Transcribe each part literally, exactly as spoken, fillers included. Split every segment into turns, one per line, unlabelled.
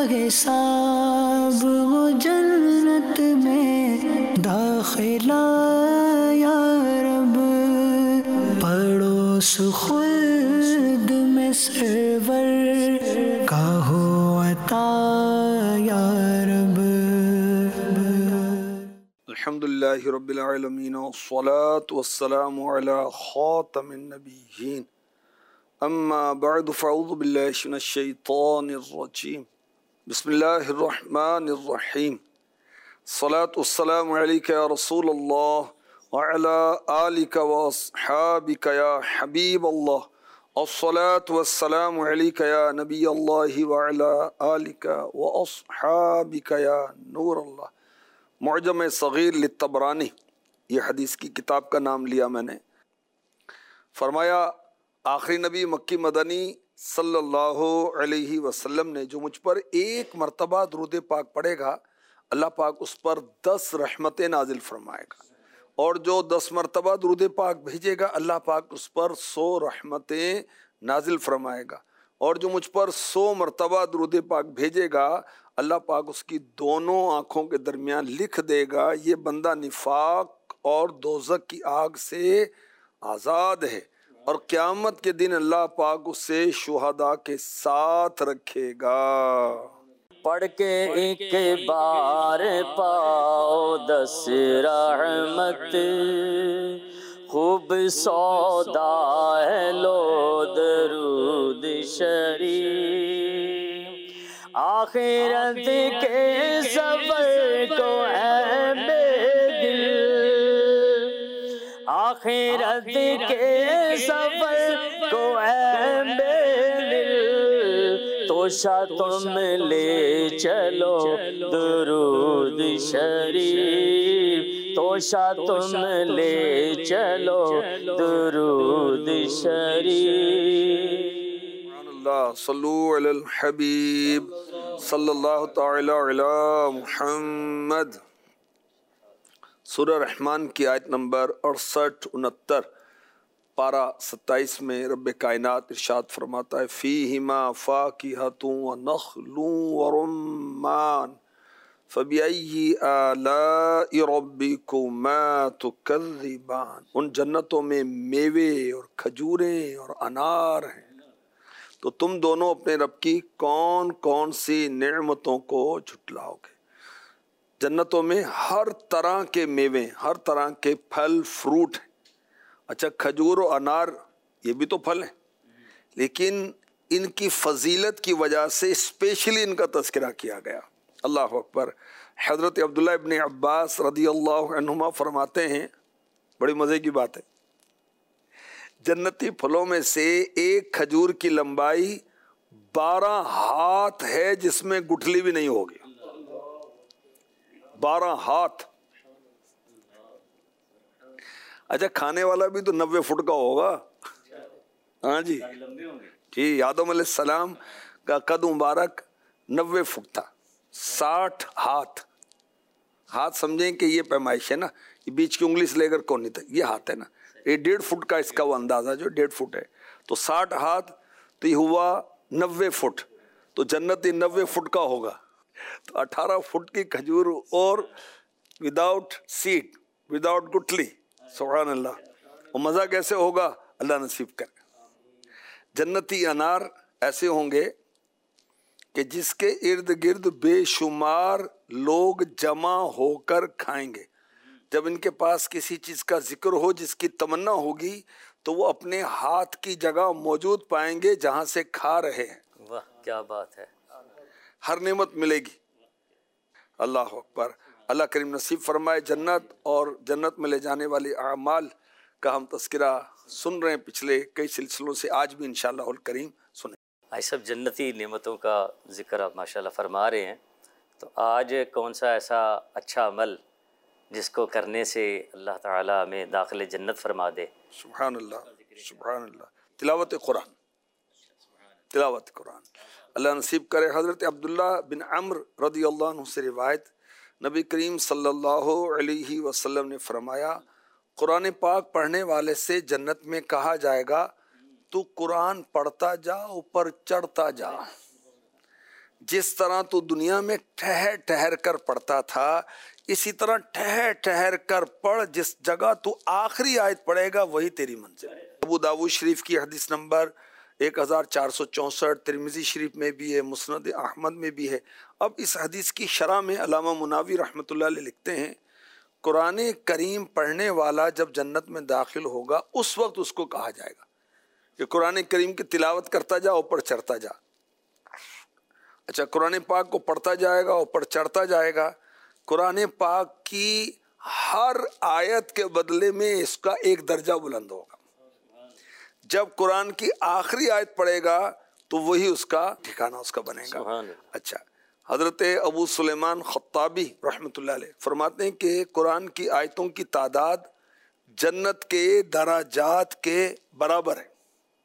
حساب وہ جنت میں داخلہ یا رب، پڑوس خلد میں سرور کا ہو عطا یا رب۔
الحمدللہ رب العالمین والصلاة والسلام علی خاتم النبیین، اما بعد فاعوذ باللہ من الشیطان الرجیم، بسم اللہ الرحمن الرحیم، الصلاة والسلام علیک یا رسول اللہ وعلی آلک واصحابک یا حبیب اللہ، الصلاة والسلام علیک یا نبی اللہ وعلی آلک واصحابک یا نور اللہ۔ معجم صغیر للطبرانی، یہ حدیث کی کتاب کا نام لیا میں نے۔ فرمایا آخری نبی مکی مدنی صلی اللہ علیہ وسلم نے جو مجھ پر ایک مرتبہ درود پاک پڑھے گا، اللہ پاک اس پر دس رحمتیں نازل فرمائے گا، اور جو دس مرتبہ درود پاک بھیجے گا اللہ پاک اس پر سو رحمتیں نازل فرمائے گا، اور جو مجھ پر سو مرتبہ درود پاک بھیجے گا اللہ پاک اس کی دونوں آنکھوں کے درمیان لکھ دے گا یہ بندہ نفاق اور دوزخ کی آگ سے آزاد ہے، اور قیامت کے دن اللہ پاک اسے شہداء کے ساتھ رکھے گا۔
پڑھ کے ایک بار پاؤ دس رحمت، خوب سودا ہے لو درود شریف، آخرت کے سفر کو اے بے دل، آخرت کے سفر کو اے بے دل، توشا تم لے چلو درود شریف، توشا تم لے چلو درود شریف۔
اللہ صلو علی الحبیب صلی اللہ تعالی علی محمد۔ سورہ رحمان کی آیت نمبر اڑسٹھ انہتر پارہ ستائیس میں رب کائنات ارشاد فرماتا ہے فیہما فاکہۃ ونخل ورمان فبأی آلاء ربکما تکذبان۔ ان جنتوں میں میوے اور کھجوریں اور انار ہیں، تو تم دونوں اپنے رب کی کون کون سی نعمتوں کو جھٹلاؤ گے۔ جنتوں میں ہر طرح کے میوے، ہر طرح کے پھل فروٹ ہیں۔ اچھا کھجور و انار یہ بھی تو پھل ہیں، لیکن ان کی فضیلت کی وجہ سے اسپیشلی ان کا تذکرہ کیا گیا۔ اللہ اکبر۔ حضرت عبداللہ ابن عباس رضی اللہ عنہما فرماتے ہیں، بڑی مزے کی بات ہے، جنتی پھلوں میں سے ایک کھجور کی لمبائی بارہ ہاتھ ہے جس میں گٹھلی بھی نہیں ہوگی۔ بارہ ہاتھ۔ اچھا کھانے والا بھی تو نوے فٹ کا ہوگا۔ ہاں جی جی آدم علیہ السلام کا قد مبارک نوے فٹ تھا، ساٹھ ہاتھ۔ ہاتھ سمجھیں کہ یہ پیمائش ہے نا، یہ بیچ کی انگلی سے لے کر کون تک یہ ہاتھ ہے نا، یہ ڈیڑھ فٹ کا اس کا وہ اندازہ جو ڈیڑھ فٹ ہے، تو ساٹھ ہاتھ تو یہ ہوا نوے فٹ، تو جنتی نوے فٹ کا ہوگا، تو اٹھارہ فٹ کی کھجور اور وداؤٹ سیڈ، وداؤٹ گٹھلی۔ سبحان اللہ۔ اور مزہ کیسے ہوگا اللہ نصیب کرے۔ جنتی انار ایسے ہوں گے کہ جس کے ارد گرد بے شمار لوگ جمع ہو کر کھائیں گے۔ جب ان کے پاس کسی چیز کا ذکر ہو جس کی تمنا ہوگی تو وہ اپنے ہاتھ کی جگہ موجود پائیں گے جہاں سے کھا رہے ہیں۔
واہ کیا بات ہے۔
ہر نعمت ملے گی۔ اللہ اکبر۔ اللہ کریم نصیب فرمائے جنت اور جنت میں لے جانے والے اعمال کا ہم تذکرہ سن رہے ہیں پچھلے کئی سلسلوں سے، آج بھی انشاءاللہ الکریم سنیں۔
بھائی صاحب جنتی نعمتوں کا ذکر آپ ماشاءاللہ فرما رہے ہیں، تو آج کون سا ایسا اچھا عمل جس کو کرنے سے اللہ تعالیٰ ہمیں داخل جنت فرما دے؟
سبحان اللہ سبحان اللہ۔ تلاوت قرآن، تلاوت قرآن اللہ نصیب کرے۔ حضرت عبداللہ بن عمر رضی اللہ عنہ سے روایت، نبی کریم صلی اللہ علیہ وسلم نے فرمایا قرآن پاک پڑھنے والے سے جنت میں کہا جائے گا تو قرآن پڑھتا جا، اوپر چڑھتا جا، جس طرح تو دنیا میں ٹھہر ٹھہر کر پڑھتا تھا اسی طرح ٹھہر ٹھہر کر پڑھ، جس جگہ تو آخری آیت پڑھے گا وہی تیری منزل ہے۔ ابو داؤد شریف کی حدیث نمبر ایک ہزار چار سو چونسٹھ، ترمذی شریف میں بھی ہے، مسند احمد میں بھی ہے۔ اب اس حدیث کی شرح میں علامہ مناوی رحمۃ اللہ علیہ لکھتے ہیں قرآن کریم پڑھنے والا جب جنت میں داخل ہوگا اس وقت اس کو کہا جائے گا کہ قرآن کریم کی تلاوت کرتا جا، اوپر چڑھتا جا۔ اچھا، قرآن پاک کو پڑھتا جائے گا، اوپر چڑھتا جائے گا۔ قرآن پاک کی ہر آیت کے بدلے میں اس کا ایک درجہ بلند ہوگا۔ جب قرآن کی آخری آیت پڑھے گا تو وہی اس کا ٹھکانہ اس کا بنے گا۔ اچھا، حضرت ابو سلیمان خطابی رحمۃ اللہ علیہ فرماتے ہیں کہ قرآن کی آیتوں کی تعداد جنت کے درجات کے برابر ہے۔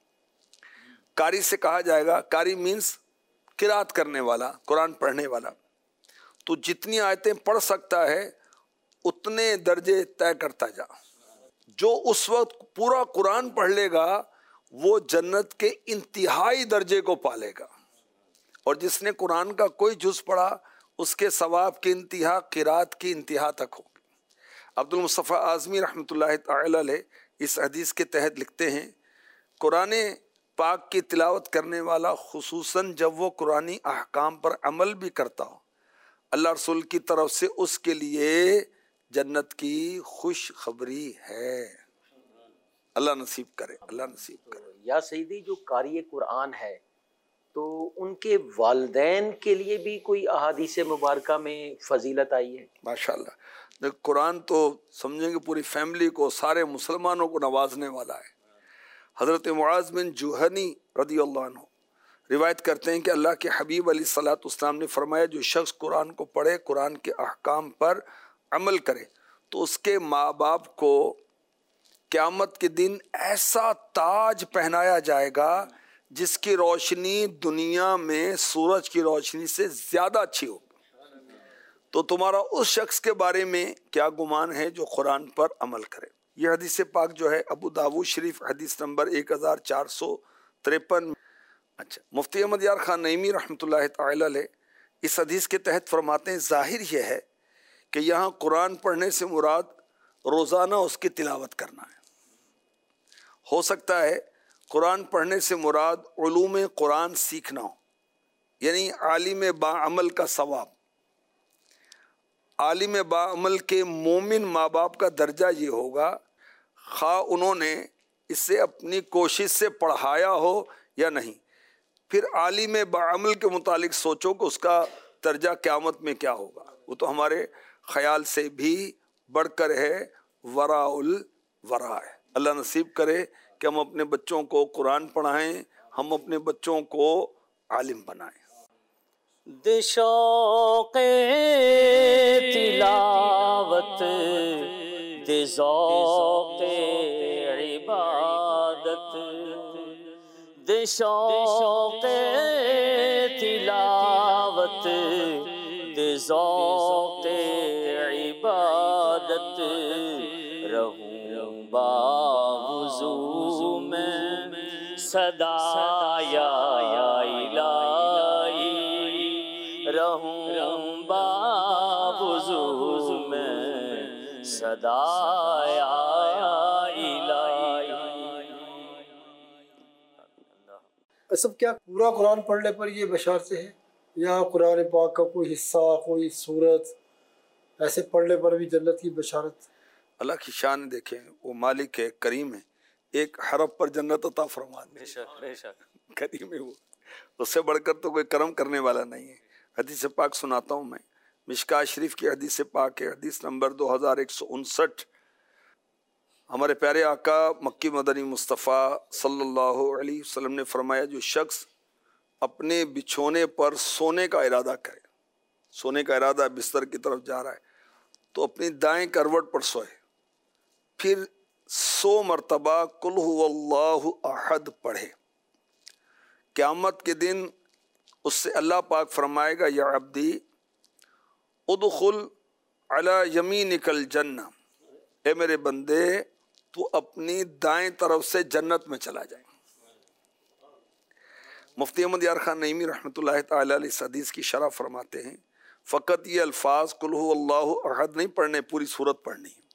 قاری سے کہا جائے گا، قاری مینس قرات کرنے والا، قرآن پڑھنے والا، تو جتنی آیتیں پڑھ سکتا ہے اتنے درجے طے کرتا جا۔ جو اس وقت پورا قرآن پڑھ لے گا وہ جنت کے انتہائی درجے کو پالے گا، اور جس نے قرآن کا کوئی جز پڑھا اس کے ثواب کی انتہا قرات کی انتہا تک ہوگی۔ عبد المصطفیٰ اعظمی رحمۃ اللہ تعالی علیہ اس حدیث کے تحت لکھتے ہیں قرآن پاک کی تلاوت کرنے والا خصوصاً جب وہ قرآنی احکام پر عمل بھی کرتا ہو، اللہ رسول کی طرف سے اس کے لیے جنت کی خوش خبری ہے۔ اللہ نصیب کرے، اللہ نصیب کرے۔
یا سیدی، جو قاری قرآن ہے تو ان کے والدین کے لیے بھی کوئی احادیث مبارکہ میں فضیلت آئی ہے؟
ماشاءاللہ، قرآن تو سمجھیں گے پوری فیملی کو، سارے مسلمانوں کو نوازنے والا ہے۔ حضرت معاذ بن جوہنی رضی اللہ عنہ روایت کرتے ہیں کہ اللہ کے حبیب علیہ الصلوۃ والسلام نے فرمایا جو شخص قرآن کو پڑھے، قرآن کے احکام پر عمل کرے تو اس کے ماں باپ کو قیامت کے دن ایسا تاج پہنایا جائے گا جس کی روشنی دنیا میں سورج کی روشنی سے زیادہ اچھی ہوگی۔ تو تمہارا اس شخص کے بارے میں کیا گمان ہے جو قرآن پر عمل کرے؟ یہ حدیث پاک جو ہے ابو داؤد شریف حدیث نمبر ایک ہزار چار سو تریپن۔ اچھا، مفتی احمد یار خان نعیمی رحمۃ اللہ تعالی علیہ اس حدیث کے تحت فرماتے ہیں ظاہر یہ ہے کہ یہاں قرآن پڑھنے سے مراد روزانہ اس کی تلاوت کرنا ہے۔ ہو سکتا ہے قرآن پڑھنے سے مراد علوم قرآن سیکھنا ہو، یعنی عالم باعمل کا ثواب۔ عالم باعمل کے مومن ماں باپ کا درجہ یہ ہوگا خواہ انہوں نے اسے اپنی کوشش سے پڑھایا ہو یا نہیں۔ پھر عالم باعمل کے متعلق سوچو کہ اس کا درجہ قیامت میں کیا ہوگا، وہ تو ہمارے خیال سے بھی بڑھ کر ہے، وراء الورا ہے۔ اللہ نصیب کرے کہ ہم اپنے بچوں کو قرآن پڑھائیں، ہم اپنے بچوں کو عالم بنائیں۔
دے شوق تلاوت دے ذوق عبادت، دے شوق تلاوت دے ذوق عبادت، رہوں باوضو میں صدا یا الہی، رہوں باوضو میں صدا یا الہی۔
سب کیا پورا قرآن پڑھنے پر یہ بشارتیں ہیں یا قرآن پاک کا کوئی حصہ، کوئی سورت ایسے پڑھنے پر بھی جنت کی بشارت؟
اللہ کی شان دیکھیں، وہ مالک ہے، کریم ہے، ایک حرف پر جنت عطا فرما دے،
بے شک بے شک
کریم ہے وہ، اس سے بڑھ کر تو کوئی کرم کرنے والا نہیں ہے۔ حدیث پاک سناتا ہوں میں، مشکاہ شریف کی حدیث پاک ہے، حدیث نمبر دو ہزار ایک سو انسٹھ۔ ہمارے پیارے آقا مکی مدنی مصطفیٰ صلی اللہ علیہ وسلم نے فرمایا جو شخص اپنے بچھونے پر سونے کا ارادہ کرے، سونے کا ارادہ بستر کی طرف جا رہا ہے تو اپنی دائیں کروٹ پر سوئے، پھر سو مرتبہ قل هو اللہ احد پڑھے، قیامت کے دن اس سے اللہ پاک فرمائے گا یا عبدی ادخل علی یمینک الجنہ، اے میرے بندے تو اپنی دائیں طرف سے جنت میں چلا جائے۔ مفتی احمد یار خان نعیمی رحمۃ اللہ تعالی علیہ اس حدیث کی شرح فرماتے ہیں فقط یہ الفاظ قل هو اللہ احد نہیں پڑھنے، پوری سورت پڑھنی ہے،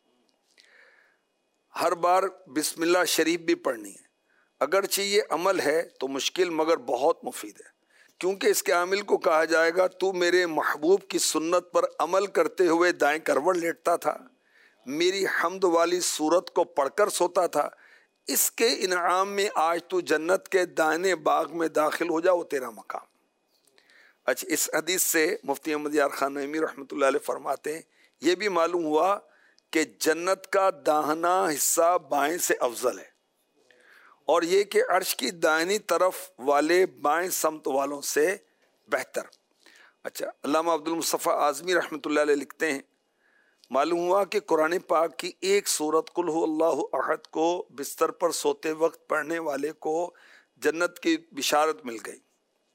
ہر بار بسم اللہ شریف بھی پڑھنی ہے۔ اگرچہ یہ عمل ہے تو مشکل مگر بہت مفید ہے، کیونکہ اس کے عامل کو کہا جائے گا تو میرے محبوب کی سنت پر عمل کرتے ہوئے دائیں کروڑ لیٹتا تھا، میری حمد والی سورت کو پڑھ کر سوتا تھا، اس کے انعام میں آج تو جنت کے دائنے باغ میں داخل ہو جا، وہ تیرا مقام۔ اچھا، اس حدیث سے مفتی احمد یار خان نعیمی رحمۃ اللہ علیہ فرماتے ہیں یہ بھی معلوم ہوا کہ جنت کا داہنا حصہ بائیں سے افضل ہے، اور یہ کہ عرش کی دائنی طرف والے بائیں سمت والوں سے بہتر۔ اچھا، علامہ عبد المصطفیٰ اعظمی رحمۃ اللہ علیہ لکھتے ہیں معلوم ہوا کہ قرآن پاک کی ایک سورت قل هو اللہ احد کو بستر پر سوتے وقت پڑھنے والے کو جنت کی بشارت مل گئی،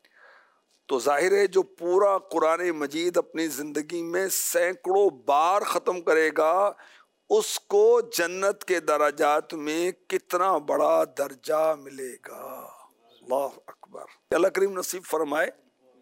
تو ظاہر ہے جو پورا قرآن مجید اپنی زندگی میں سینکڑوں بار ختم کرے گا اس کو جنت کے درجات میں کتنا بڑا درجہ ملے گا۔ اللہ اکبر۔ اللہ کریم نصیب فرمائے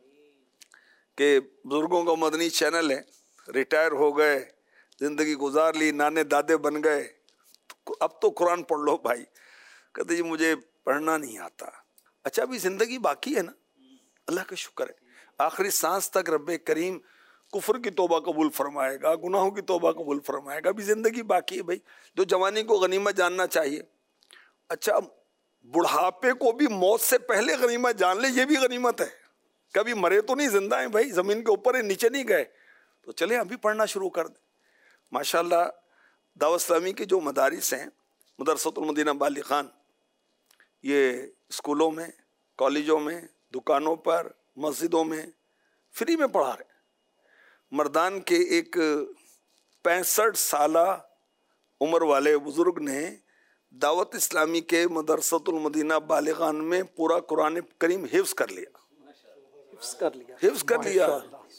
کہ بزرگوں کا مدنی چینل ہے، ریٹائر ہو گئے، زندگی گزار لی، نانے دادے بن گئے، اب تو قرآن پڑھ لو بھائی۔ کہتے جی مجھے پڑھنا نہیں آتا۔ اچھا، ابھی زندگی باقی ہے نا، اللہ کا شکر ہے، آخری سانس تک رب کریم کفر کی توبہ قبول فرمائے گا، گناہوں کی توبہ قبول فرمائے گا، ابھی زندگی باقی ہے بھائی۔ جو جوانی کو غنیمت جاننا چاہیے، اچھا بڑھاپے کو بھی موت سے پہلے غنیمت جان لے، یہ بھی غنیمت ہے۔ کبھی مرے تو نہیں، زندہ ہیں بھائی، زمین کے اوپر ہیں، نیچے نہیں گئے، تو چلیں ابھی پڑھنا شروع کر دیں۔ ماشاءاللہ دعوت اسلامی کے جو مدارس ہیں، مدرسۃ المدینہ بالغان، یہ اسکولوں میں، کالجوں میں، دکانوں پر، مسجدوں میں فری میں پڑھا رہے ہیں۔ مردان کے ایک پینسٹھ سالہ عمر والے بزرگ نے دعوت اسلامی کے مدرسۃ المدینہ بالغان میں پورا قرآن کریم حفظ کر لیا،
حفظ کر لیا
حفظ کر لیا۔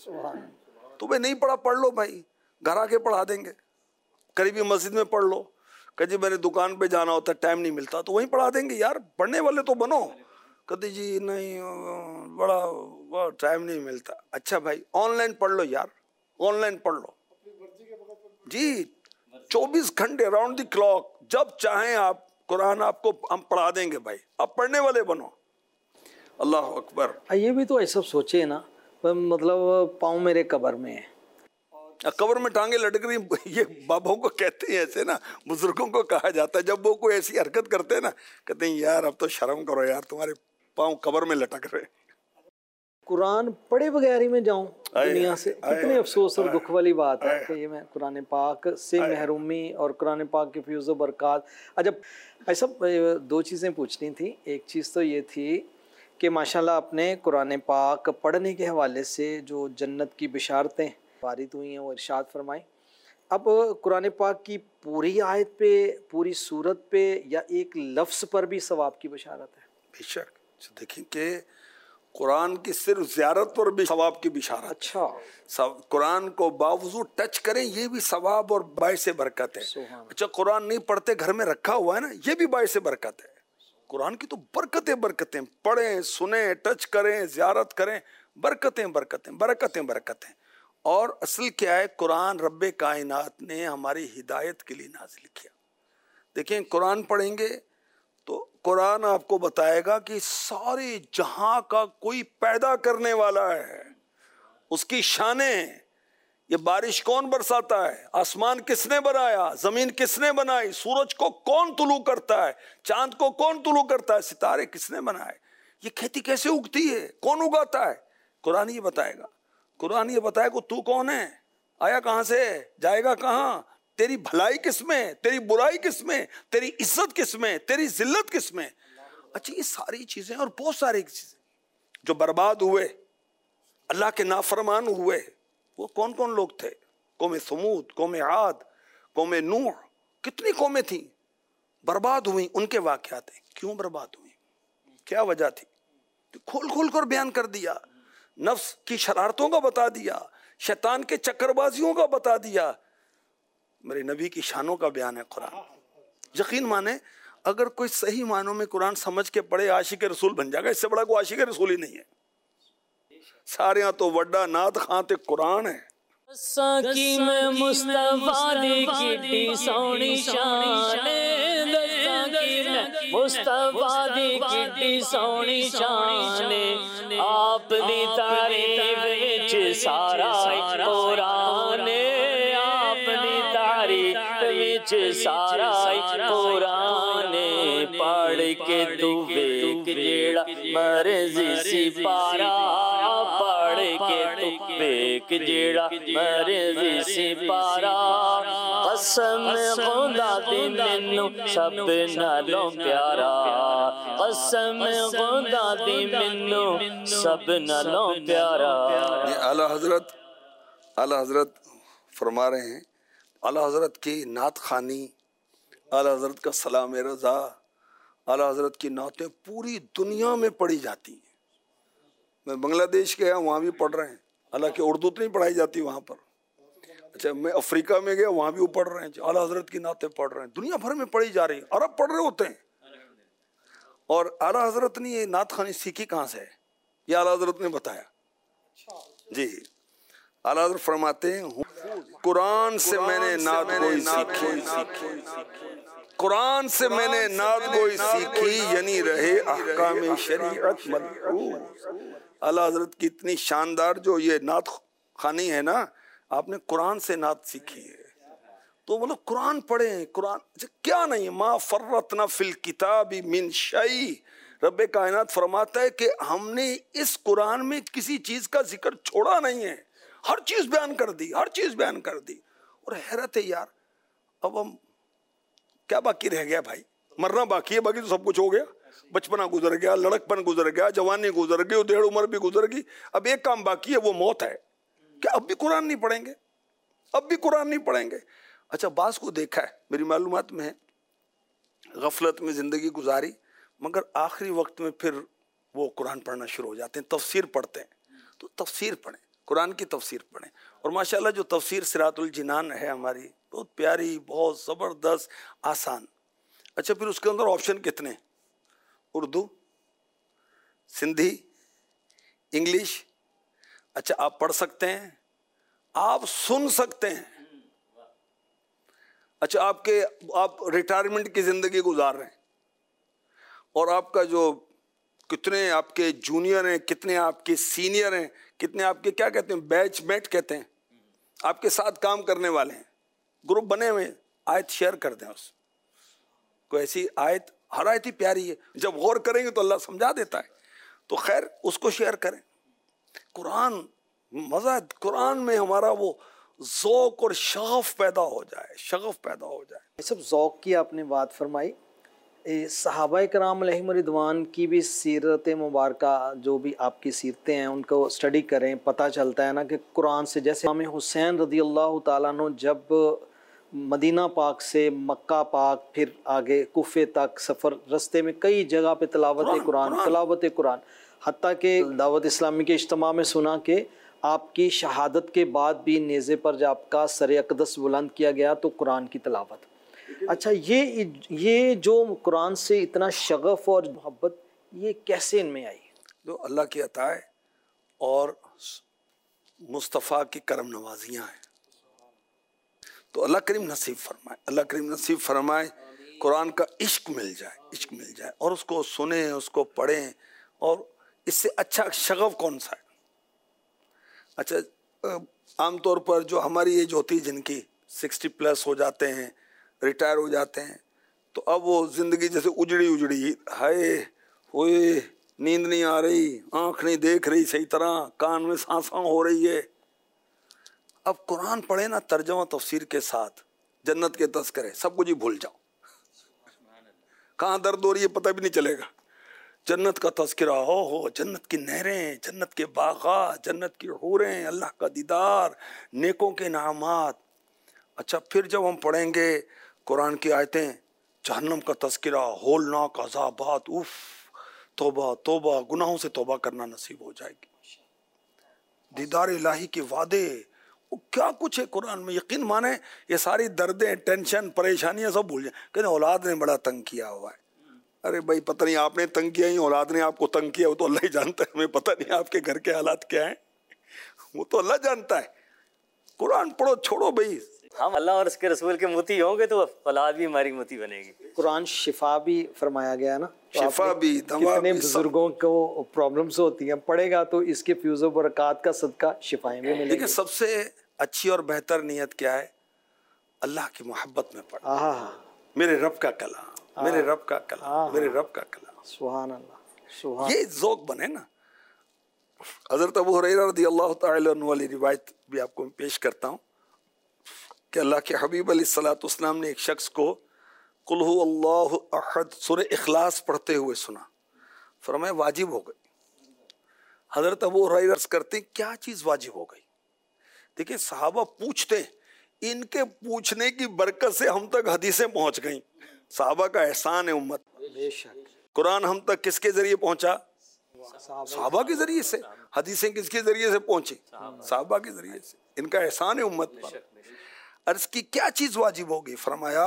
تمہیں نہیں پڑھا پڑھ لو بھائی، گھر آ کے پڑھا دیں گے، قریبی مسجد میں پڑھ لو۔ کہ جی میں نے دکان پہ جانا ہوتا ہے، ٹائم نہیں ملتا، تو وہیں پڑھا دیں گے۔ یار پڑھنے والے تو بنو۔ کہتے جی نہیں بڑا ٹائم نہیں ملتا۔ اچھا بھائی آن لائن پڑھ لو یار، آن لائن پڑھ لو جی، چوبیس گھنٹے راؤنڈ دی کلاک، جب چاہیں آپ قرآن آپ کو ہم پڑھا دیں گے بھائی، آپ پڑھنے والے بنو۔ اللہ اکبر۔
یہ بھی تو ایسا سوچے نا، مطلب پاؤں میرے قبر میں ہے،
قبر میں ٹانگیں لٹک رہی، یہ بابوں کو کہتے ہیں ایسے نا، بزرگوں کو کہا جاتا ہے جب وہ کوئی ایسی حرکت کرتے ہیں نا، کہتے ہیں یار اب تو شرم کرو یار، تمہارے پاؤں قبر میں لٹک رہے۔
قرآن پڑھے بغیر ہی میں جاؤں دنیا سے، کتنے افسوس اور دکھ والی بات ہے کہ یہ میں قرآن پاک سے محرومی اور قرآن پاک کی فیوز و برکات۔ اجب ایسا دو چیزیں پوچھنی تھیں، ایک چیز تو یہ تھی کہ ماشاءاللہ اپنے قرآن پاک پڑھنے کے حوالے سے جو جنت کی بشارتیں وارد ہوئی ہیں وہ ارشاد فرمائیں۔ اب قرآن پاک کی پوری آیت پہ، پوری سورت پہ، یا ایک لفظ پر بھی ثواب کی بشارت ہے؟
بے شک، دیکھیں کہ قرآن کی صرف زیارت پر بھی ثواب کی بشارت۔
اچھا،
قرآن کو باوضو ٹچ کریں یہ بھی ثواب اور باعث برکت ہے۔ اچھا قرآن نہیں پڑھتے گھر میں رکھا ہوا ہے نا، یہ بھی باعث برکت ہے۔ قرآن کی تو برکتیں برکتیں، پڑھیں، سنیں، ٹچ کریں، زیارت کریں، برکتیں برکتیں برکتیں برکتیں۔ اور اصل کیا ہے، قرآن رب کائنات نے ہماری ہدایت کے لیے نازل کیا۔ دیکھیں قرآن پڑھیں گے تو قرآن آپ کو بتائے گا کہ سارے جہاں کا کوئی پیدا کرنے والا ہے، اس کی شانیں، یہ بارش کون برساتا ہے، آسمان کس نے بنایا، زمین کس نے بنائی، سورج کو کون طلوع کرتا ہے، چاند کو کون طلوع کرتا ہے، ستارے کس نے بنائے، یہ کھیتی کیسے اگتی ہے، کون اگاتا ہے، قرآن یہ بتائے گا۔ قرآن یہ بتائے گا تو کون ہے، آیا کہاں سے، جائے گا کہاں، تیری بھلائی کس میں، تیری برائی کس میں، تیری عزت کس میں، تیری ذلت کس میں۔ اچھا یہ ساری چیزیں اور بہت ساری چیزیں جو برباد ہوئے، اللہ کے نافرمان ہوئے، وہ کون کون لوگ تھے، قوم ثمود، قوم عاد، قوم نوح، کتنی قومیں تھیں برباد ہوئیں، ان کے واقعات ہیں، کیوں برباد ہوئیں، کیا وجہ تھی، کھول کھول کر بیان کر دیا، نفس کی شرارتوں کا بتا دیا، شیطان کے چکر بازیوں کا بتا دیا، میرے نبی کی شانوں کا بیان ہے قرآن۔ یقین مانے اگر کوئی صحیح معنوں میں قرآن سمجھ کے پڑھے عاشق رسول بن جائے گا. اس سے بڑا کوئی عاشق رسول ہی نہیں ہے. سارے ہاں تو وڈا نعت خاں تے قرآن ہے.
ساکی میں مصطفیٰ دی کیڈی سونی شان ساکی میں مصطفیٰ دی کیڈی سونی شان آپ دی تعریف وچ سارا قرآن آپ دی تعریف وچ سارا قرآن پڑھ کے تو ویکھ جیڑا مرضی سی پارا پڑھ کے تو ویکھ جیڑا مرضی سی پارا قسم خدا دی مینوں سب نالوں پیارا قسم خدا دی مینوں سب نالوں پیارا.
اعلیٰ حضرت اعلیٰ حضرت فرما رہے ہیں اعلیٰ حضرت کی نعت خوانی, اعلیٰ حضرت کا سلام رضا, اعلیٰ حضرت کی نعتیں پوری دنیا میں پڑھی جاتی ہیں. میں بنگلہ دیش گیا وہاں بھی پڑھ رہے ہیں, حالانکہ اردو تو نہیں پڑھائی جاتی وہاں پر. اچھا میں افریقہ میں گیا وہاں بھی وہ پڑھ رہے ہیں, اعلیٰ حضرت کی نعتیں پڑھ رہے ہیں, دنیا بھر میں پڑھی جا رہی ہیں, عرب پڑھ رہے ہوتے ہیں. اور اعلیٰ حضرت نے یہ نعت خوانی سیکھی کہاں سے ہے یہ اعلیٰ حضرت نے بتایا. جی اعلیٰ حضرت فرماتے ہیں قرآن سے میں نے نعت گوئی سیکھی, قرآن سے میں نے نعت گوئی سیکھی یعنی رہے احکام شریعت ملحوظ. اعلیٰ حضرت کی اتنی شاندار جو یہ نعت خوانی ہے نا, آپ نے قرآن سے نعت سیکھی ہے. تو مطلب قرآن پڑھیں, قرآن کیا نہیں, ما فرطنا فی الکتاب من شیء. رب کائنات فرماتا ہے کہ ہم نے اس قرآن میں کسی چیز کا ذکر چھوڑا نہیں ہے, ہر چیز بیان کر دی, ہر چیز بیان کر دی. اور حیرت ہے یار, اب ہم کیا باقی رہ گیا بھائی, مرنا باقی ہے, باقی تو سب کچھ ہو گیا. بچپنا گزر گیا, لڑکپن گزر گیا, جوانی گزر گئی, ڈیڑھ عمر بھی گزر گئی, اب ایک کام باقی ہے وہ موت ہے. کیا اب بھی قرآن نہیں پڑھیں گے, اب بھی قرآن نہیں پڑھیں گے. اچھا بعض کو دیکھا ہے میری معلومات میں ہے, غفلت میں زندگی گزاری مگر آخری وقت میں پھر وہ قرآن پڑھنا شروع ہو جاتے ہیں, تفسیر پڑھتے ہیں. تو تفسیر پڑھیں, قرآن کی تفسیر پڑھیں. اور ماشاءاللہ جو تفسیر صراط الجنان ہے ہماری, بہت پیاری, بہت زبردست, آسان. اچھا پھر اس کے اندر آپشن کتنے, اردو, سندھی, انگلش. اچھا آپ پڑھ سکتے ہیں, آپ سن سکتے ہیں. اچھا آپ کے آپ ریٹائرمنٹ کی زندگی گزار رہے ہیں اور آپ کا جو کتنے آپ کے جونیئر ہیں, کتنے آپ کے سینئر ہیں, کتنے آپ کے کیا کہتے ہیں بیچ میٹ کہتے ہیں, آپ کے ساتھ کام کرنے والے ہیں, گروپ بنے ہوئے, آیت شیئر کر دیں. اس کوئی ایسی آیت, ہر آیت ہی پیاری ہے, جب غور کریں گے تو اللہ سمجھا دیتا ہے. تو خیر اس کو شیئر کریں. قرآن مزہ, قرآن میں ہمارا وہ ذوق اور شغف پیدا ہو جائے, شغف پیدا ہو جائے.
یہ سب ذوق کی آپ نے بات فرمائی. صحابہ کرام علیہم رضوان کی بھی سیرت مبارکہ, جو بھی آپ کی سیرتیں ہیں ان کو اسٹڈی کریں, پتہ چلتا ہے نا کہ قرآن سے, جیسے امام حسین رضی اللہ تعالیٰ عنہ جب مدینہ پاک سے مکہ پاک پھر آگے کوفے تک سفر, رستے میں کئی جگہ پہ تلاوت قرآن تلاوت قرآن حتیٰ کہ دعوت اسلامی کے اجتماع میں سنا کہ آپ کی شہادت کے بعد بھی نیزے پر جب آپ کا سر اقدس بلند کیا گیا تو قرآن کی تلاوت. اچھا یہ یہ جو قرآن سے اتنا شغف اور محبت یہ کیسے ان میں آئی؟
جو اللہ کی عطا ہے اور مصطفیٰ کی کرم نوازیاں ہیں. تو اللہ کریم نصیب فرمائے, اللہ کریم نصیب فرمائے قرآن کا عشق مل جائے, عشق مل جائے اور اس کو سنیں, اس کو پڑھیں. اور اس سے اچھا شغف کون سا ہے؟ اچھا عام طور پر جو ہماری ایج ہوتی ہے, جن کی سکسٹی پلس ہو جاتے ہیں, ریٹائر ہو جاتے ہیں, تو اب وہ زندگی جیسے اجڑی اجڑی, ہائے ہوئے, نیند نہیں آ رہی, آنکھ نہیں دیکھ رہی صحیح طرح, کان میں سانساں ہو رہی ہے. اب قرآن پڑھے نا ترجمہ تفسیر کے ساتھ, جنت کے تذکرے, سب کچھ ہی بھول جاؤ. کہاں درد ہو رہی ہے پتہ بھی نہیں چلے گا. جنت کا تذکرہ, ہو ہو جنت کی نہریں, جنت کے باغات, جنت کی حوریں, اللہ کا دیدار, نیکوں کے انعامات. اچھا پھر جب ہم پڑھیں گے قرآن کی آیتیں, جہنم کا تذکرہ, ہولناک عذابات, اف توبہ توبہ, گناہوں سے توبہ کرنا نصیب ہو جائے گی. دیدار الہی کے وعدے, وہ کیا کچھ ہے قرآن میں. یقین مانے یہ ساری دردیں ٹینشن پریشانیاں سب بھول جائیں. کہتے ہیں اولاد نے بڑا تنگ کیا ہوا ہے. ارے بھائی پتہ نہیں آپ نے تنگ کیا ہی اولاد نے آپ کو تنگ کیا, وہ تو اللہ ہی جانتا ہے. ہمیں پتہ نہیں آپ کے گھر کے حالات کیا ہیں, وہ تو اللہ جانتا ہے. قرآن پڑھو, چھوڑو بھائی.
ہم اللہ اور اس کے رسول کے موتی ہوں گے تو اولاد بھی ہماری موتی بنے گی.
قرآن شفا بھی فرمایا گیا نا,
شفا بھی, دوا
کتنے
بھی.
بزرگوں کو پرابلمس ہوتی ہیں, پڑھے گا تو اس کے فیوز و برکات کا صدقہ شفائیں بھی ملیں
لیکن
گی.
سب سے اچھی اور بہتر نیت کیا ہے؟ اللہ کی محبت میں پڑھنا.
آہا,
میرے رب کا کلام, میرے رب کا کلام, میرے رب کا کلام.
سبحان اللہ, سبحان.
یہ ذوق بنے نا. حضرت ابو ہریرہ رضی اللہ تعالی عنہ والی روایت بھی آپ کو پیش کرتا ہوں کہ اللہ کے حبیب علیہ الصلوۃ والسلام نے ایک شخص کو قل هو اللہ احد سورہ اخلاص پڑھتے ہوئے سنا. فرمایا واجب ہو گئی. حضرت ابو ہریرہ عرض کرتے ہیں کیا چیز واجب ہو گئی؟ دیکھیں صحابہ پوچھتے, ان کے پوچھنے کی برکت سے ہم تک حدیثیں پہنچ گئیں. صحابہ کا احسان ہے امت.
بے شک
قرآن ہم تک کس کے ذریعے پہنچا؟ صحابہ کے ذریعے سے. حدیثیں کس کے ذریعے سے پہنچی؟ صحابہ کے ذریعے سے. ان کا احسان ہے امت پر. عرض کی کیا چیز واجب ہو گئی؟ فرمایا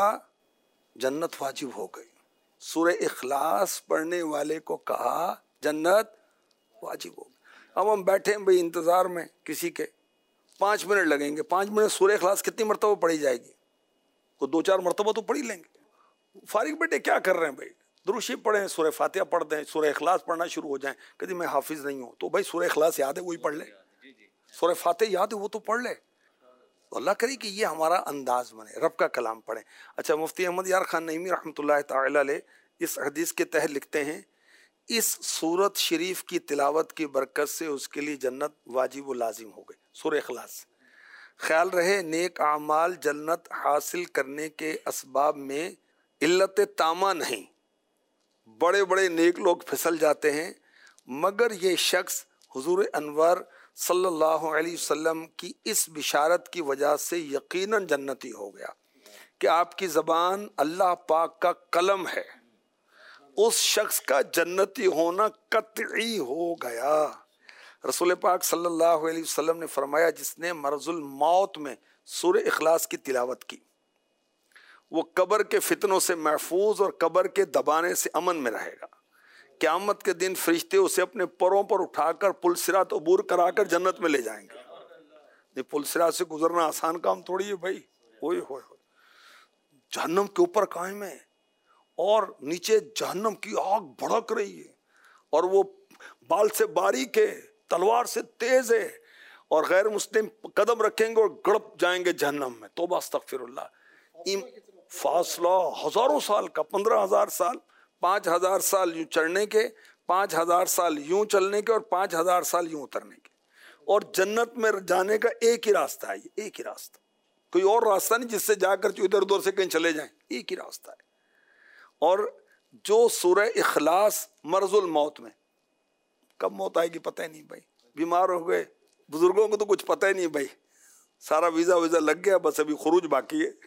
جنت واجب ہو گئی. سورہ اخلاص پڑھنے والے کو کہا جنت واجب ہو گئی. اب ہم بیٹھے ہیں بھئی انتظار میں کسی کے, پانچ منٹ لگیں گے. پانچ منٹ سورہ اخلاص کتنی مرتبہ پڑھی جائے گی؟ وہ دو چار مرتبہ تو پڑھ ہی لیں گے. فارغ بیٹے کیا کر رہے ہیں بھائی؟ دروشی پڑھیں, سورہ فاتحہ پڑھ دیں, سورہ اخلاص پڑھنا شروع ہو جائیں. کہتے میں حافظ نہیں ہوں. تو بھائی سورہ اخلاص یاد ہے وہی پڑھ لے, سورہ فاتحہ یاد ہے وہ تو پڑھ لے. اللہ کرے کہ یہ ہمارا انداز بنے, رب کا کلام پڑھیں. اچھا مفتی احمد یار خان نعیمی رحمۃ اللہ تعالی علیہ اس حدیث کے تحت لکھتے ہیں اس سورت شریف کی تلاوت کی برکت سے اس کے لیے جنت واجب و لازم ہو گئی. سورہ اخلاص. خیال رہے نیک اعمال جنت حاصل کرنے کے اسباب میں علت تامہ نہیں. بڑے بڑے نیک لوگ پھسل جاتے ہیں, مگر یہ شخص حضور انور صلی اللہ علیہ وسلم کی اس بشارت کی وجہ سے یقیناً جنتی ہو گیا کہ آپ کی زبان اللہ پاک کا قلم ہے. اس شخص کا جنتی ہونا قطعی ہو گیا. رسول پاک صلی اللہ علیہ وسلم نے فرمایا جس نے مرض الموت میں سورہ اخلاص کی تلاوت کی وہ قبر کے فتنوں سے محفوظ اور قبر کے دبانے سے امن میں رہے گا. قیامت کے دن فرشتے اسے اپنے پروں پر اٹھا کر پل صراط عبور کرا کر جنت میں لے جائیں گے. یہ پل صراط سے گزرنا آسان کام تھوڑی ہے بھائی. ہوئے ہوئے ہوئے جہنم کے اوپر قائم ہے اور نیچے جہنم کی آگ بھڑک رہی ہے اور وہ بال سے باریک ہے, تلوار سے تیز ہے, اور غیر مسلم قدم رکھیں گے اور گڑپ جائیں گے جہنم میں. توبہ استغفر اللہ. فاصلہ ہزاروں سال کا, پندرہ ہزار سال, پانچ ہزار سال یوں چڑھنے کے, پانچ ہزار سال یوں چلنے کے, اور پانچ ہزار سال یوں اترنے کے. اور جنت میں جانے کا ایک ہی راستہ ہے, ایک ہی راستہ, کوئی اور راستہ نہیں جس سے جا کر ادھر ادھر سے کہیں چلے جائیں. ایک ہی راستہ ہے. اور جو سورہ اخلاص مرض الموت میں, کب موت آئے گی پتہ ہی نہیں بھائی. بیمار ہو گئے, بزرگوں کو تو کچھ پتہ ہی نہیں بھائی, سارا ویزا ویزا لگ گیا, بس ابھی خروج باقی ہے.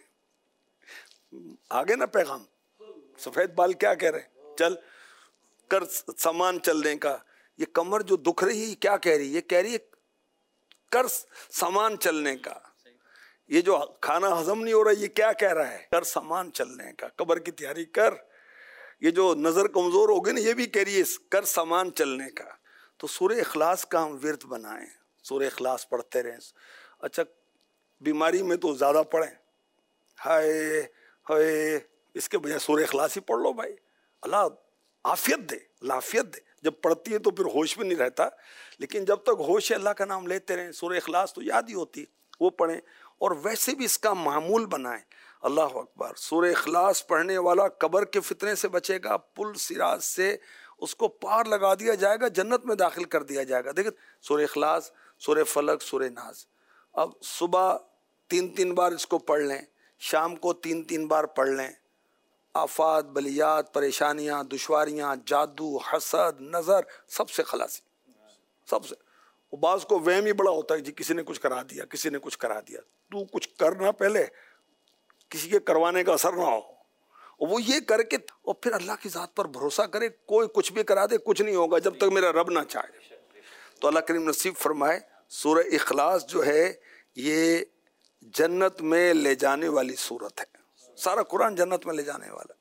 آگے نا پیغام, سفید بال کیا کہہ رہے ہیں, چل کر سامان چلنے کا. یہ کمر جو دکھ رہی ہے کیا کہہ رہی ہے؟ یہ کہہ رہی ہے کر سامان چلنے کا. یہ جو کھانا ہضم نہیں ہو رہا یہ کیا کہہ رہا ہے؟ کر سامان چلنے کا, قبر کی تیاری کر. یہ جو نظر کمزور ہو گئی نا یہ بھی کہہ رہی ہے کر سامان چلنے کا. تو سورہ اخلاص کا ہم ورد بنائیں, سورہ اخلاص پڑھتے رہیں. اچھا بیماری میں تو زیادہ پڑھیں, ہائے ہائے, اس کے بجائے سورہ اخلاص ہی پڑھ لو بھائی. اللہ عافیت دے, اللہ عافیت دے. جب پڑھتی ہے تو پھر ہوش بھی نہیں رہتا, لیکن جب تک ہوش ہے اللہ کا نام لیتے رہیں. سورہ اخلاص تو یاد ہی ہوتی, وہ پڑھیں. اور ویسے بھی اس کا معمول بنائیں. اللہ اکبر. سورہ اخلاص پڑھنے والا قبر کے فتنے سے بچے گا, پل صراط سے اس کو پار لگا دیا جائے گا, جنت میں داخل کر دیا جائے گا. دیکھیں سورہ اخلاص, سورہ فلق, سورہ ناز. اب صبح تین تین بار اس کو پڑھ لیں, شام کو تین تین بار پڑھ لیں. آفات, بلیات, پریشانیاں, دشواریاں, جادو, حسد, نظر, سب سے خلاصی, سب سے. بعض کو وہم ہی بڑا ہوتا ہے جی کسی نے کچھ کرا دیا, کسی نے کچھ کرا دیا. تو کچھ کرنا پہلے, کسی کے کروانے کا اثر نہ ہو. وہ یہ کر کے اور پھر اللہ کی ذات پر بھروسہ کرے, کوئی کچھ بھی کرا دے کچھ نہیں ہوگا جب تک میرا رب نہ چاہے. تو اللہ کریم نصیب فرمائے. سورہ اخلاص جو ہے یہ جنت میں لے جانے والی صورت ہے. سارا قرآن جنت میں لے جانے والا.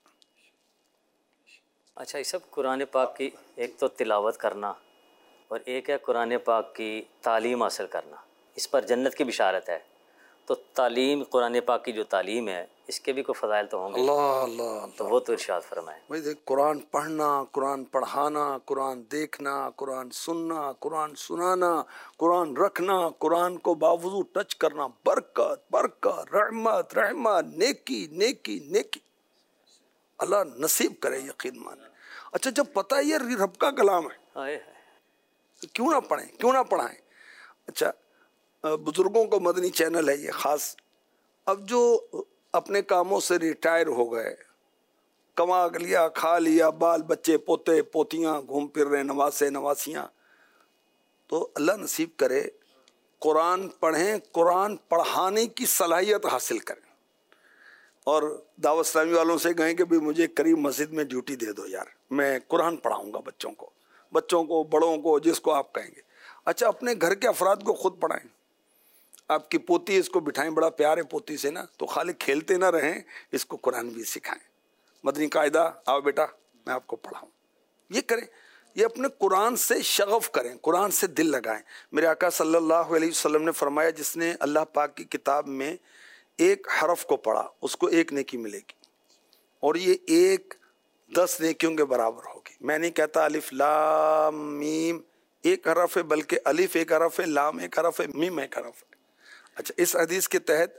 اچھا یہ سب قرآن پاک کی ایک تو تلاوت کرنا اور ایک ہے قرآن پاک کی تعلیم حاصل کرنا، اس پر جنت کی بشارت ہے. تو تعلیم قرآن پاک کی جو تعلیم ہے اس کے بھی کوئی فضائل تو ہوں گے.
اللہ اللہ
تو وہ تو ارشاد فرمائیں.
بھائی دیکھ، قرآن پڑھنا، قرآن پڑھانا، قرآن دیکھنا، قرآن سننا، قرآن سنانا، قرآن رکھنا، قرآن کو باوضو ٹچ کرنا، برکت برکت، رحمت رحمت، نیکی نیکی نیکی. اللہ نصیب کرے یقین مانے. اچھا جب پتہ یہ رب کا کلام ہے
ہائے
کیوں نہ پڑھیں، کیوں نہ پڑھائیں. اچھا بزرگوں کو مدنی چینل ہے یہ خاص. اب جو اپنے کاموں سے ریٹائر ہو گئے، کما لیا کھا لیا، بال بچے پوتے پوتیاں گھوم پھر رہے، نواسے نواسیاں، تو اللہ نصیب کرے قرآن پڑھیں، قرآن پڑھانے کی صلاحیت حاصل کریں. اور دعوت اسلامی والوں سے کہیں کہ بھی مجھے قریب مسجد میں ڈیوٹی دے دو یار، میں قرآن پڑھاؤں گا بچوں کو بچوں کو بڑوں کو، جس کو آپ کہیں گے. اچھا اپنے گھر کے افراد کو خود پڑھائیں. آپ کی پوتی اس کو بٹھائیں، بڑا پیار ہے پوتی سے نا، تو خالی کھیلتے نہ رہیں، اس کو قرآن بھی سکھائیں. مدنی قاعدہ، آؤ بیٹا میں آپ کو پڑھاؤں. یہ کریں، یہ اپنے قرآن سے شغف کریں، قرآن سے دل لگائیں. میرے آقا صلی اللہ علیہ وسلم نے فرمایا جس نے اللہ پاک کی کتاب میں ایک حرف کو پڑھا اس کو ایک نیکی ملے گی، اور یہ ایک دس نیکیوں کے برابر ہوگی. میں نہیں کہتا الف لام میم ایک حرف ہے، بلکہ الف ایک حرف ہے، لام ایک حرف ہے، میم ایک حرف ہے. اچھا اس حدیث کے تحت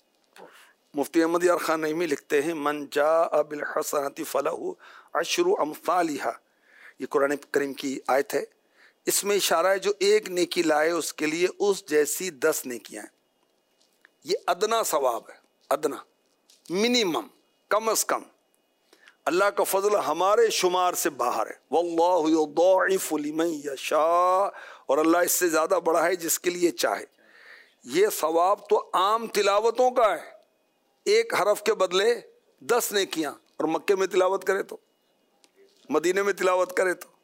مفتی احمد یار خان نعیمی لکھتے ہیں من جاء بالحسنۃ فلہ عشر امثالھا. یہ قرآن کریم کی آیت ہے، اس میں اشارہ ہے جو ایک نیکی لائے اس کے لیے اس جیسی دس نیکیاں ہیں. یہ ادنا ثواب ہے، ادنا منیمم، کم از کم. اللہ کا فضل ہمارے شمار سے باہر ہے. واللہ یضاعف لمن یشاء، اور اللہ اس سے زیادہ بڑا ہے جس کے لیے چاہے. یہ ثواب تو عام تلاوتوں کا ہے، ایک حرف کے بدلے دس نیکیاں. اور مکے میں تلاوت کرے تو، مدینے میں تلاوت کرے تو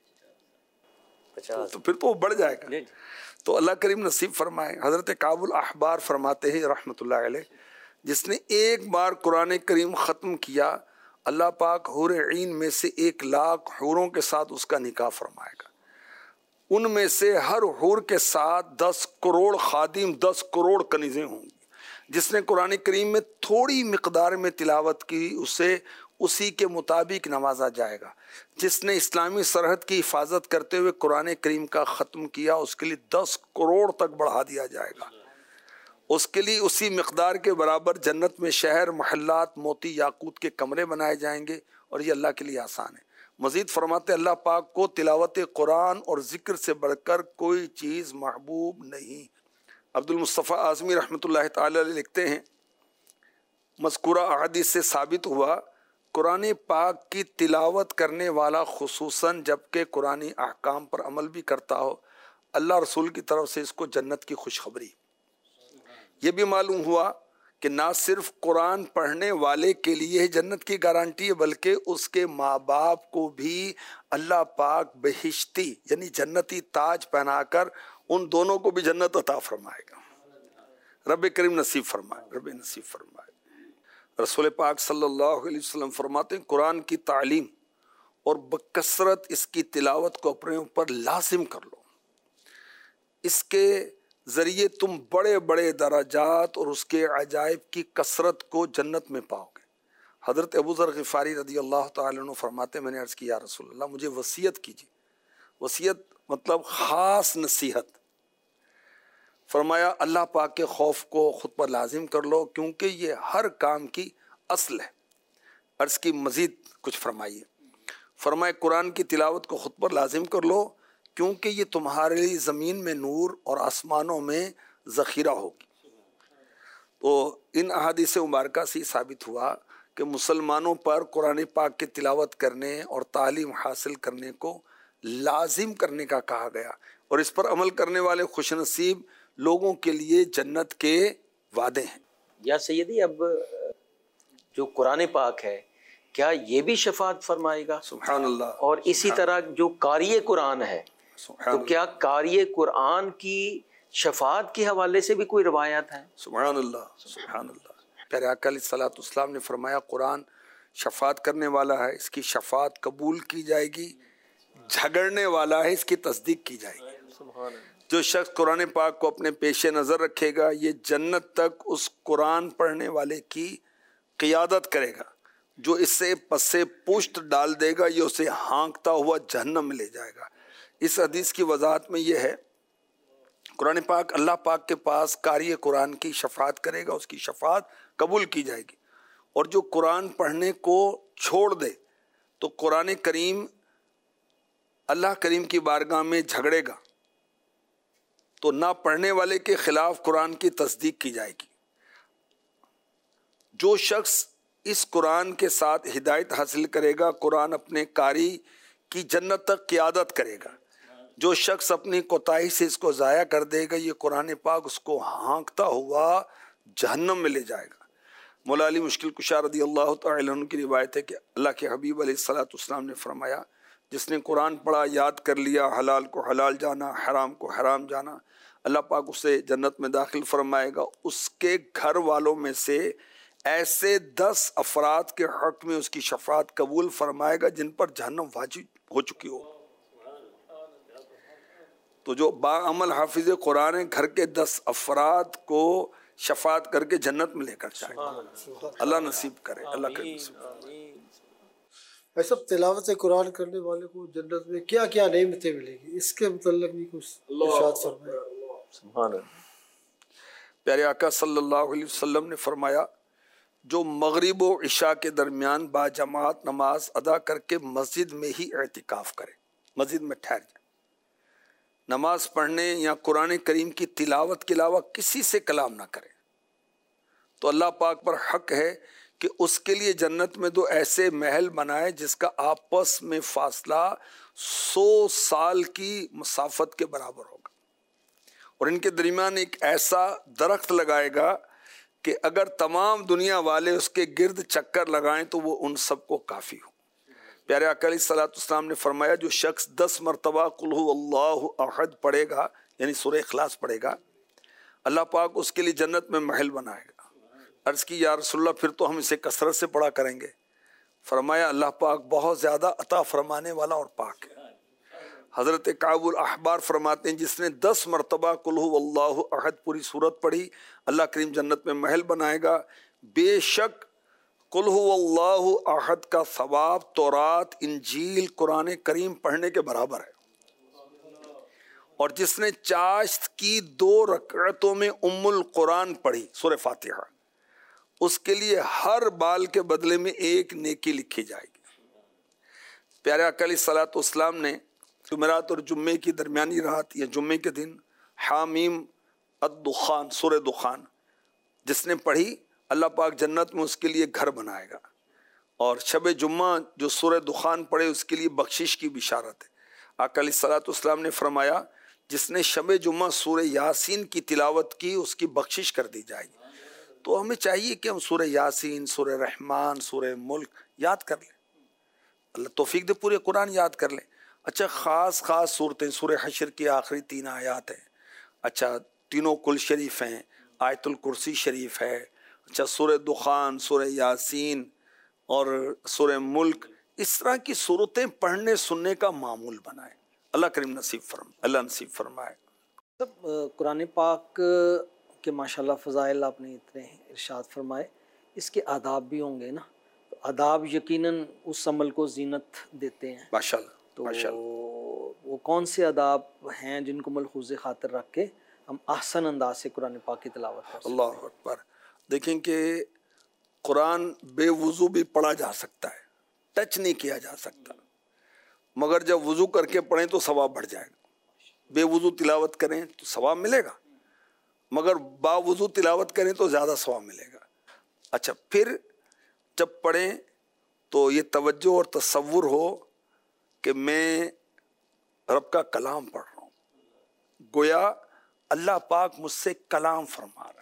تو پھر تو وہ بڑھ جائے گا. تو اللہ کریم نصیب فرمائے. حضرت کعب الاحبار فرماتے ہیں رحمۃ اللہ علیہ، جس نے ایک بار قرآن کریم ختم کیا اللہ پاک حور عین میں سے ایک لاکھ حوروں کے ساتھ اس کا نکاح فرمائے گا. ان میں سے ہر حور کے ساتھ دس کروڑ خادم، دس کروڑ کنیزیں ہوں گی. جس نے قرآن کریم میں تھوڑی مقدار میں تلاوت کی اسے اسی کے مطابق نوازا جائے گا. جس نے اسلامی سرحد کی حفاظت کرتے ہوئے قرآن کریم کا ختم کیا اس کے لیے دس کروڑ تک بڑھا دیا جائے گا. اس کے لیے اسی مقدار کے برابر جنت میں شہر، محلات، موتی یاقوت کے کمرے بنائے جائیں گے، اور یہ اللہ کے لیے آسان ہے. مزید فرماتے اللہ پاک کو تلاوت قرآن اور ذکر سے بڑھ کر کوئی چیز محبوب نہیں. عبد المصطفیٰ اعظمی رحمۃ اللہ تعالی علیہ لکھتے ہیں مذکورہ احادیث سے ثابت ہوا قرآن پاک کی تلاوت کرنے والا خصوصاً جبکہ قرآن احکام پر عمل بھی کرتا ہو، اللہ رسول کی طرف سے اس کو جنت کی خوشخبری. یہ بھی معلوم ہوا کہ نہ صرف قرآن پڑھنے والے کے لیے جنت کی گارنٹی ہے بلکہ اس کے ماں باپ کو بھی اللہ پاک بہشتی یعنی جنتی تاج پہنا کر ان دونوں کو بھی جنت عطا فرمائے گا. رب کریم نصیب فرمائے، رب نصیب فرمائے. رسول پاک صلی اللہ علیہ وسلم فرماتے ہیں قرآن کی تعلیم اور بکثرت اس کی تلاوت کو اپنے اوپر لازم کر لو، اس کے ذریعے تم بڑے بڑے درجات اور اس کے عجائب کی کثرت کو جنت میں پاؤ گے. حضرت ابو ذر غفاری رضی اللہ تعالیٰ عنہ فرماتے میں نے عرض کیا یا رسول اللہ مجھے وصیت کیجیے. وصیت مطلب خاص نصیحت. فرمایا اللہ پاک کے خوف کو خود پر لازم کر لو کیونکہ یہ ہر کام کی اصل ہے. عرض کی مزید کچھ فرمائیے. فرمائے قرآن کی تلاوت کو خود پر لازم کر لو کیونکہ یہ تمہارے لیے زمین میں نور اور آسمانوں میں ذخیرہ ہوگی. تو ان احادیث مبارکہ سے ثابت ہوا کہ مسلمانوں پر قرآن پاک کی تلاوت کرنے اور تعلیم حاصل کرنے کو لازم کرنے کا کہا گیا، اور اس پر عمل کرنے والے خوش نصیب لوگوں کے لیے جنت کے وعدے ہیں.
یا سیدی اب جو قرآن پاک ہے کیا یہ بھی شفاعت فرمائے گا؟
سبحان اللہ.
اور اسی طرح جو قاری قرآن ہے تو کیا قاری قرآن کی شفاعت کے حوالے سے بھی کوئی روایات ہیں؟
سبحان اللہ سبحان اللہ۔ پیارے آقا علیہ الصلوۃ والسلام نے فرمایا قرآن شفاعت کرنے والا ہے، اس کی شفاعت قبول کی جائے گی، جھگڑنے والا ہے، اس کی تصدیق کی جائے گی۔ جو شخص قرآن پاک کو اپنے پیش نظر رکھے گا یہ جنت تک اس قرآن پڑھنے والے کی قیادت کرے گا، جو اس سے پسے پشت ڈال دے گا یہ اسے ہانکتا ہوا جہنم میں لے جائے گا۔ اس حدیث کی وضاحت میں یہ ہے قرآن پاک اللہ پاک کے پاس قاری قرآن کی شفاعت کرے گا، اس کی شفاعت قبول کی جائے گی، اور جو قرآن پڑھنے کو چھوڑ دے تو قرآن کریم اللہ کریم کی بارگاہ میں جھگڑے گا، تو نہ پڑھنے والے کے خلاف قرآن کی تصدیق کی جائے گی۔ جو شخص اس قرآن کے ساتھ ہدایت حاصل کرے گا قرآن اپنے قاری کی جنت تک قیادت کرے گا، جو شخص اپنی کوتاہی سے اس کو ضائع کر دے گا یہ قرآن پاک اس کو ہانکتا ہوا جہنم میں لے جائے گا۔ مولا علی مشکل کشا رضی اللہ تعالی عنہ کی روایت ہے کہ اللہ کے حبیب علیہ الصلوۃ والسلام نے فرمایا جس نے قرآن پڑھا، یاد کر لیا، حلال کو حلال جانا، حرام کو حرام جانا، اللہ پاک اسے جنت میں داخل فرمائے گا۔ اس کے گھر والوں میں سے ایسے دس افراد کے حق میں اس کی شفاعت قبول فرمائے گا جن پر جہنم واجب ہو چکی ہو۔ تو جو باعمل حافظ قرآن ہے گھر کے دس افراد کو شفاعت کر کے جنت میں لے کر جائے گا۔ اللہ نصیب کرے، اللہ کرے نصیب۔
ایسا تلاوت قرآن کرنے والے کو جنت میں کیا کیا نعمتیں ملیں گی، اس کے متعلق بھی کچھ ارشاد فرمائے۔
سبحان اللہ۔
پیارے آقا صلی اللہ علیہ وسلم نے فرمایا جو مغرب و عشاء کے درمیان با جماعت نماز ادا کر کے مسجد میں ہی اعتکاف کرے، مسجد میں ٹھہر جائے، نماز پڑھنے یا قرآن کریم کی تلاوت کے علاوہ کسی سے کلام نہ کرے، تو اللہ پاک پر حق ہے کہ اس کے لیے جنت میں دو ایسے محل بنائے جس کا آپس میں فاصلہ سو سال کی مسافت کے برابر ہوگا، اور ان کے درمیان ایک ایسا درخت لگائے گا کہ اگر تمام دنیا والے اس کے گرد چکر لگائیں تو وہ ان سب کو کافی ہو۔ پیارے آقا علیہ الصلوۃ والسلام نے فرمایا جو شخص دس مرتبہ قل هو اللہ احد پڑھے گا یعنی سورہ اخلاص پڑھے گا، اللہ پاک اس کے لیے جنت میں محل بنائے گا۔ عرض کی یا رسول اللہ پھر تو ہم اسے کثرت سے پڑھا کریں گے؟ فرمایا اللہ پاک بہت زیادہ عطا فرمانے والا اور پاک ہے۔ حضرت کعب الاحبار فرماتے ہیں جس نے دس مرتبہ قل هو اللہ احد پوری سورت پڑھی اللہ کریم جنت میں محل بنائے گا۔ بے شک قل هو اللہ احد کا ثواب تورات، انجیل، قرآن کریم پڑھنے کے برابر ہے، اور جس نے چاشت کی دو رکعتوں میں ام القرآن پڑھی سورہ فاتحہ اس کے لیے ہر بال کے بدلے میں ایک نیکی لکھی جائے گی۔ پیارے آقا علیہ الصلوۃ والسلام نے جمعرات اور جمعے کی درمیانی رات یا جمعے کے دن حامیم الدخان سورہ دخان جس نے پڑھی اللہ پاک جنت میں اس کے لیے گھر بنائے گا، اور شب جمعہ جو سورہ دخان پڑھے اس کے لیے بخشش کی بشارت ہے۔ آقا علیہ الصلوۃ والسلام نے فرمایا جس نے شب جمعہ سورہ یاسین کی تلاوت کی اس کی بخشش کر دی جائے گی۔ تو ہمیں چاہیے کہ ہم سورہ یاسین، سورہ رحمان، سورہ ملک یاد کر لیں، اللہ توفیق دے پورے قرآن یاد کر لیں۔ اچھا خاص خاص صورتیں سورہ حشر کی آخری تین آیات ہیں، اچھا تینوں کل شریف ہیں، آیت الکرسی شریف ہے، اچھا سورہ دخان، سورہ یاسین اور سورہ ملک، اس طرح کی صورتیں پڑھنے سننے کا معمول بنائیں۔ اللہ کریم نصیب فرمائے، اللہ نصیب فرمائے۔
سب قرآن پاک کے ماشاءاللہ فضائل آپ نے اتنے ارشاد فرمائے، اس کے آداب بھی ہوں گے نا؟ تو آداب یقیناً اس عمل کو زینت دیتے ہیں
ماشاءاللہ،
تو
ماشاءاللہ۔
وہ کون سے آداب ہیں جن کو ملحوظ خاطر رکھ کے ہم احسن انداز سے قرآن پاک کی تلاوت کر سکتے ہیں؟
اللہ اکبر۔ دیکھیں کہ قرآن بے وضو بھی پڑھا جا سکتا ہے، ٹچ نہیں کیا جا سکتا، مگر جب وضو کر کے پڑھیں تو ثواب بڑھ جائے گا۔ بے وضو تلاوت کریں تو ثواب ملے گا، مگر با وضو تلاوت کریں تو زیادہ ثواب ملے گا۔ اچھا پھر جب پڑھیں تو یہ توجہ اور تصور ہو کہ میں رب کا کلام پڑھ رہا ہوں، گویا اللہ پاک مجھ سے کلام فرما رہا ہے،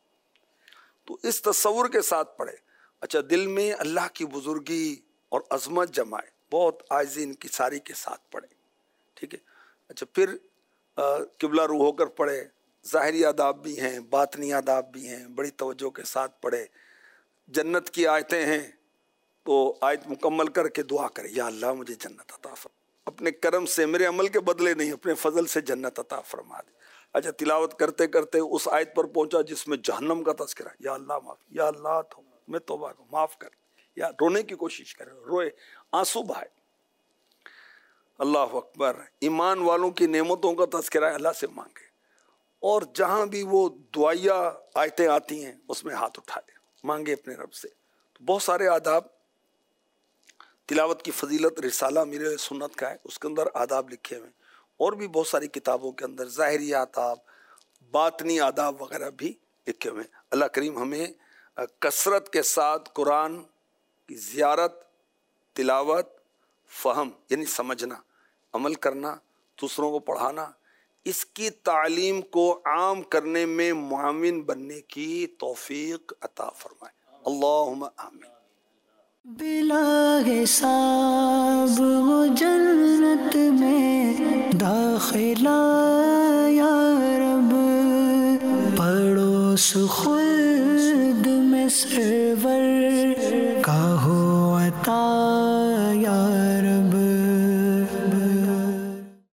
تو اس تصور کے ساتھ پڑھے۔ اچھا دل میں اللہ کی بزرگی اور عظمت جمائے، بہت عاجزی انکساری کے ساتھ پڑھے، ٹھیک ہے۔ اچھا پھر قبلہ روح ہو کر پڑھے، ظاہری آداب بھی ہیں، باطنی آداب بھی ہیں، بڑی توجہ کے ساتھ پڑھے۔ جنت کی آیتیں ہیں تو آیت مکمل کر کے دعا کرے، یا اللہ مجھے جنت عطا فرما، اپنے کرم سے، میرے عمل کے بدلے نہیں، اپنے فضل سے جنت عطا فرما دے۔ اچھا، تلاوت کرتے کرتے اس آیت پر پہنچا جس میں جہنم کا تذکرہ، یا اللہ معاف، یا اللہ تو میں توبہ کو معاف کر، یا رونے کی کوشش کرے، روئے، آنسو بہائے۔ اللہ اکبر۔ ایمان والوں کی نعمتوں کا تذکرہ ہے، اللہ سے مانگے، اور جہاں بھی وہ دعائیا آیتیں آتی ہیں اس میں ہاتھ اٹھا دے، مانگے اپنے رب سے۔ تو بہت سارے آداب، تلاوت کی فضیلت رسالہ میرے سنت کا ہے، اس کے اندر آداب لکھے ہوئے ہیں، اور بھی بہت ساری کتابوں کے اندر ظاہری آداب، باطنی آداب وغیرہ بھی لکھے ہوئے ہیں۔ اللہ کریم ہمیں کثرت کے ساتھ قرآن کی زیارت، تلاوت، فہم یعنی سمجھنا، عمل کرنا، دوسروں کو پڑھانا، اس کی تعلیم کو عام کرنے میں معاون بننے کی توفیق عطا فرمائے، اللہم آمین۔
بلا حساب وہ جنت میں داخلہ یا رب، پڑوس خلد میں سرور